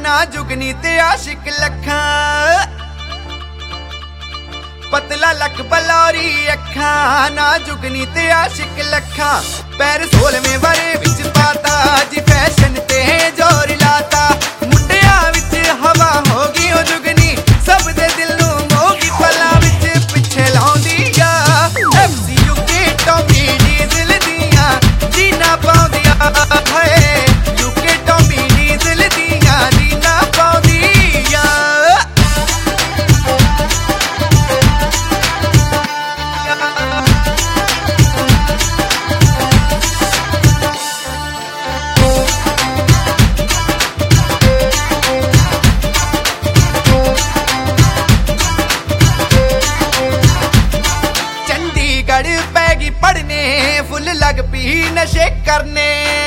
ना जुगनी ते आशिक लखा, पतला लक बलौरी अखा ना जुगनी ते आशिक लखा। पैर 16वें वरे विच पाता जी फैशन ते जोर लाता, मुंडिया विच हवा होगी ओ जुगनी सब दे दिल नू मोगी पला विच पिछे लाउंदी आ। एफसीयू के टॉमी डीजल दियां जीना पाउंदियां है, यूके टॉमी डीजल दियां जीना पाउंदियां। पैगी पढ़ने फुल लग पी नशे करने,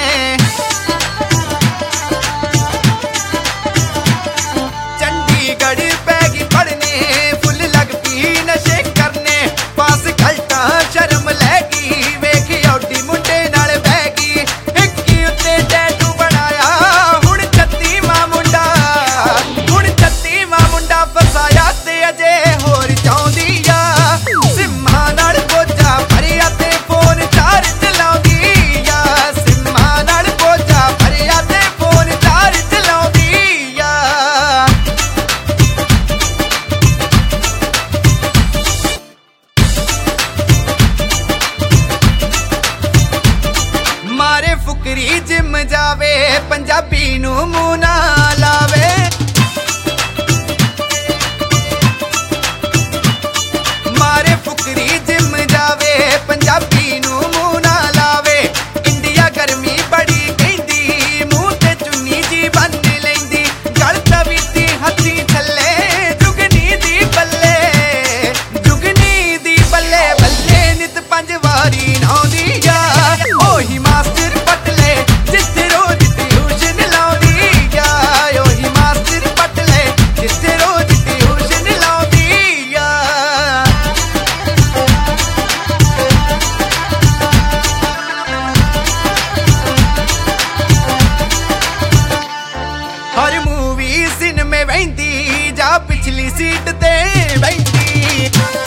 चंडीगढ़ पैगी पढ़ने फुल लग पी नशे करने। पास घलटा शर्म लैगी वेख औडी मुंडे नाल बैगी, हिक्की उत्ते टैटू बनाया हुण 36वां मुंडा, हुण 36वां मुंडा फसाया ते अजे होर चाहुंदी आ। सिम्मा नाल बोझा भरिया ते फोन चार्ज लाउंदी आ, सिम्मा नाल बोझा भरिया ते फोन चार्ज लाउंदी आ। मारे फुकरी जिम जावे पंजाबी नू मूंह ना लावे, मारे फुकरी जिम जावे पंजाबी नू मूंह ना लावे। इंडिया गर्मी बड़ी कहंदी मूंह ते चुन्नी जी बन लैंदी, गल तवीती हथी थल्ले जुगनी दी बल्ले, जुगनी दी बल्ले बल्ले नित 5 वारी नौंदी आ। ओही मास्टर पटले जिथे रोज ट्यूशन लाउंदी आ, ओही मास्टर पटले जिथे रोज ट्यूशन लाउंदी आ। हर मूवी सिनेमे बहंदी जा पिछली सीट ते बहंदी,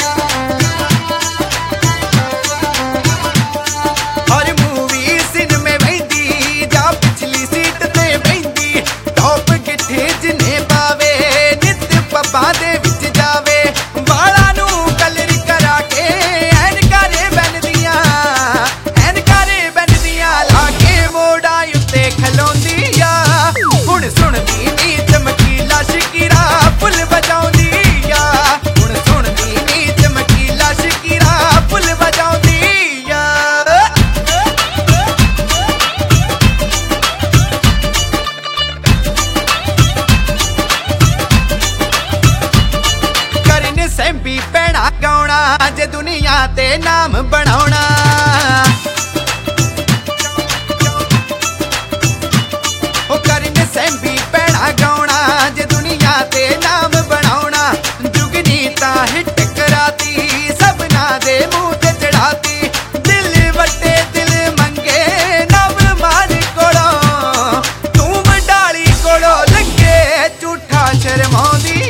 हर मूवी सिनेमे बहंदी जा पिछली सीट ते बहंदी। टॉप गिठे जिन्हें पावे नित पब्बां दे विच जावे, वाला नू कलर करा के एनकारे बनदियां, एनकारे बनदियां लाके मोड़ा उत्ते खलोंदी आ। हुण सुणदी नी चमकीला शकीरा फुल बजाउंदी आ, हुण सुणदी नी चमकीला शकीरा फुल बजाउंदी आ। करन सैंबी पैणा गाउणा जे दुनिया ते नाम बनाउणा, करन सैंबी पैणा गाउणा जे दुनिया ते नाम बनाउणा। जुगनी तां हिट कराती सबना दे मुंह ते चढ़ाती, दिल वटे दिल मंगे नव मान कोलों, तू मंडाली कोलों लगे झूठा शर्माउंदी